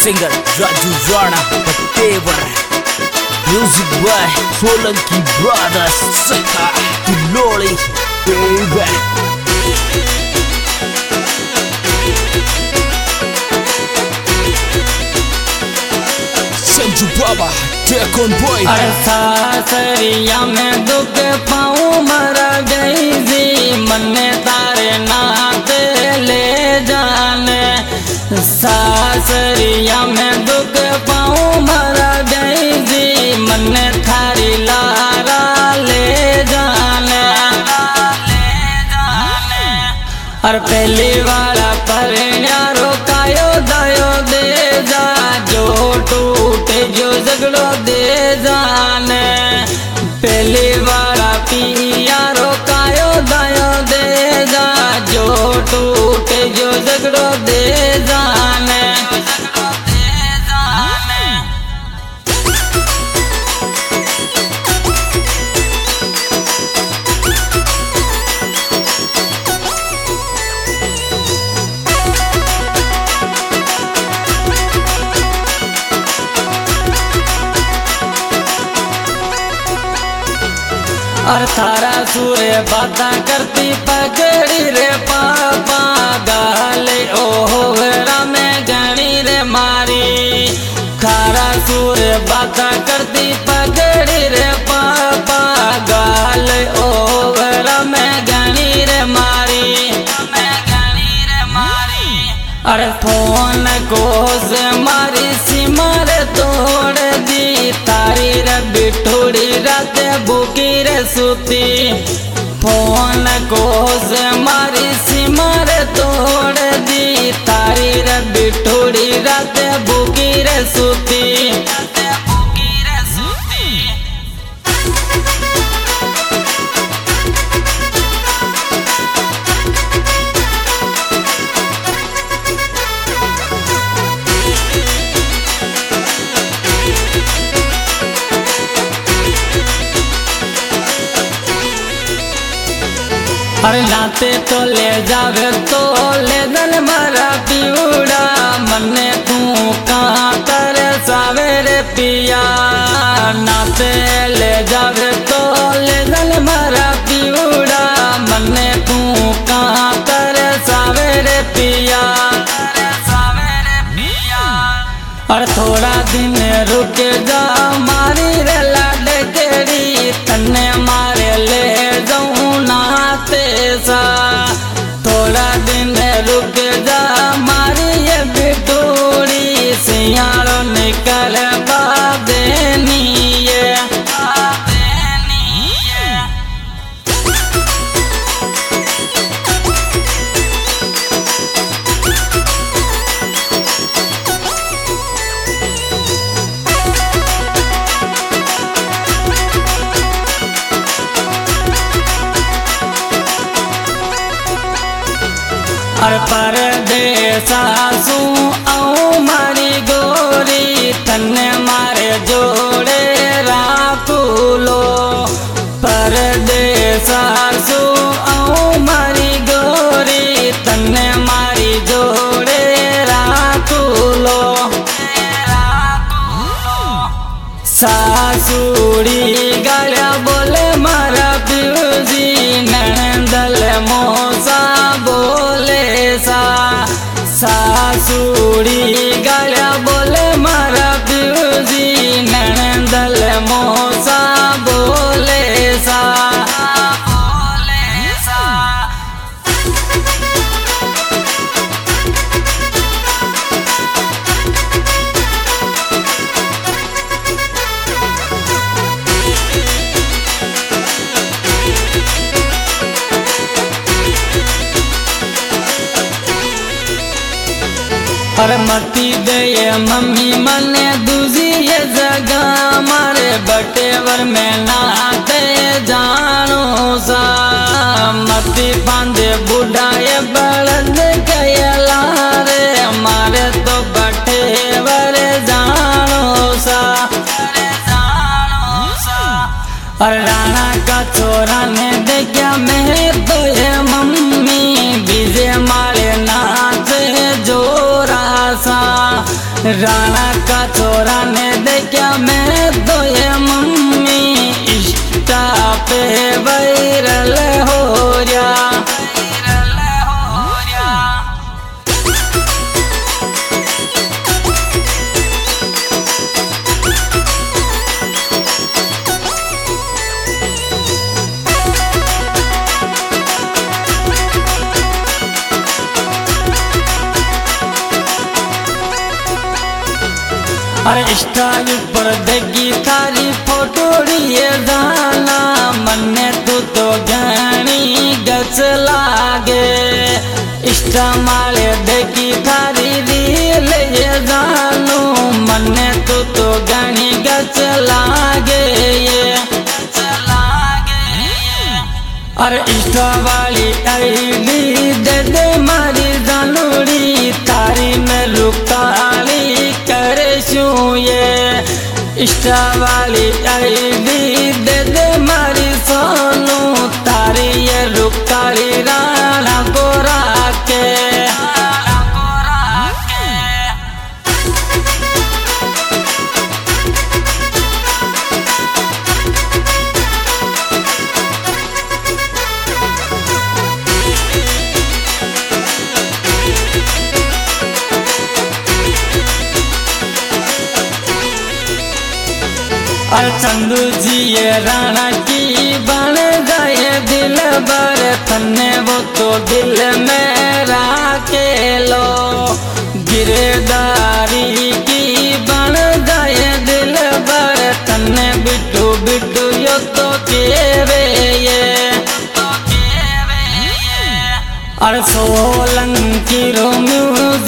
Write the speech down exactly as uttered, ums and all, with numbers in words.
Singer Raju Rana पटेवर, music by Solanki brothers, सखा किलोड़ी बेबी। संजू बाबा टेक ऑन बॉय। अरे सासरिया में दुख पाऊं मर गई जी, मन्ने तारे नाते ले जाने। सासरिया में दुख पाऊं मर गई जी, मन्ने थारी लारा ले जाने। और पहली वाला परिण्या रोकायो दयो दे जा, जो टूटे जो झगड़ो दे जाने। पहली वाला पिया रोकायो दयो दे जा, जो टूटे जो झगड़ो दे जाने। और थारा सूर्य बाता करती पगड़ी रे पापा, गाले ओहरा में गणी रे मारी। थारा सूर्य बाता करती पगड़ी रे पापा, गाले ओहरा में गणी रे मारी। अरे फोन को से मारी सिमर तोड़ दी, तारी रे बिठोड़ी रात बुकी रे सुती। फोन को से मारी सिमर तोड़ दी, तारी रे बिठोड़ी रात बुकी रे सुती। अरे नाते तो ले जावे तो ले दन मरा पिउड़ा, मन्ने तू कहाँ कर सावेरे पिया। नाते ले जावे तो ले दन मरा पिउड़ा, मन्ने तू कहाँ कर सावेरे पिया। और थोड़ा दिन रुक जा मारी रे लाड केड़ी, तन्ने मारे ले जाऊं नाते सा। थोड़ा दिन रुक जा मारी ये बिटूड़ी, सियारो निकल बादेनी ये। और परदेसा सू आऊं मारी गोरी, तन्ने मारे जोड़े राखूलो। परदेसा सू आऊं मारी गोरी, तन्ने मारी जोड़े राखूलो। सासुड़ी गालिया बोले मारा प्यूजी, नंदल मोसा बोले सा। सासुड़ी गालिया बोले मारा प्यूजी, नंदल मोसा बोले सा। और मती दे मम्मी मने दूजी ये जगह, मारे बटेवर में नाते जानो सा। मती बांधे बुढ़ा ये बलद गयला रे, मारे तो बटेवर जानो सा। और राणा का छोरा ने देखा मैं तो ये मम्मी, बीजे मारे नाच जोरा सा। राणा का छोरा ने देखा मैं तो ये मम्मी इंस्टा पे वायरल हो रहा। अरे इंस्टा पर देखी थारी फोटो ये गाना मन्ने तू तो घनी गच लागे। इंस्टा माले देखी थारी रील ये गानो मन्ने तू तो घनी गच लागे ये गच लागे ये। अरे इंस्टा वाली आईडी दे दे मारी जानूरी थारी में रुकाली ये इंस्टा वाली आईडी दे दे मारी सोनू तारी ये रुकाली राणा गोरा के। और चंदू जी ये राणा की बन गए दिल बर थन्ने वो तो दिल में राके लो। गिरदारी की बन गए दिल बर थन्ने बिट्टू बिट्टू यो तो केवे ये तो केवे ये। और सोलंकी रो म्यूजिक